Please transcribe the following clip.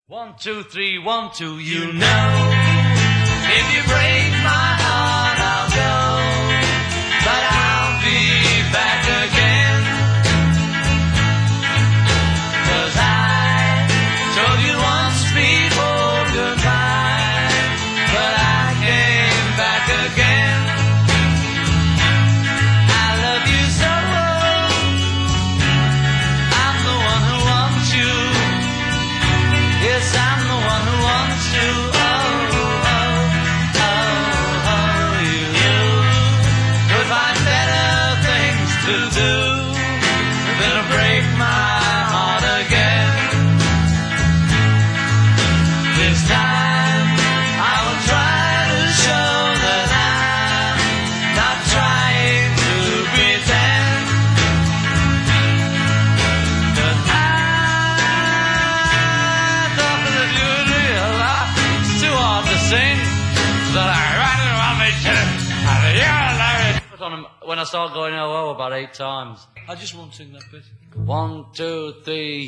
1, 2, 3, 1, 2, you know, if you break my heart, I'll go, but I'll be back again, 'cause I told you once before goodbye, but I came back again. I love you so, I'm the one who wants you. Yes, I'm the one who wants you. Oh, oh, oh, oh, you could find better things to do than to break my heart again. This time I will try to show that I'm not trying to pretend, that it's too hard to sing, that I really want me to, and you'll know it. Put on 'em when I start going oh about 8 times. I just won't sing that bit. 1, 2, 3.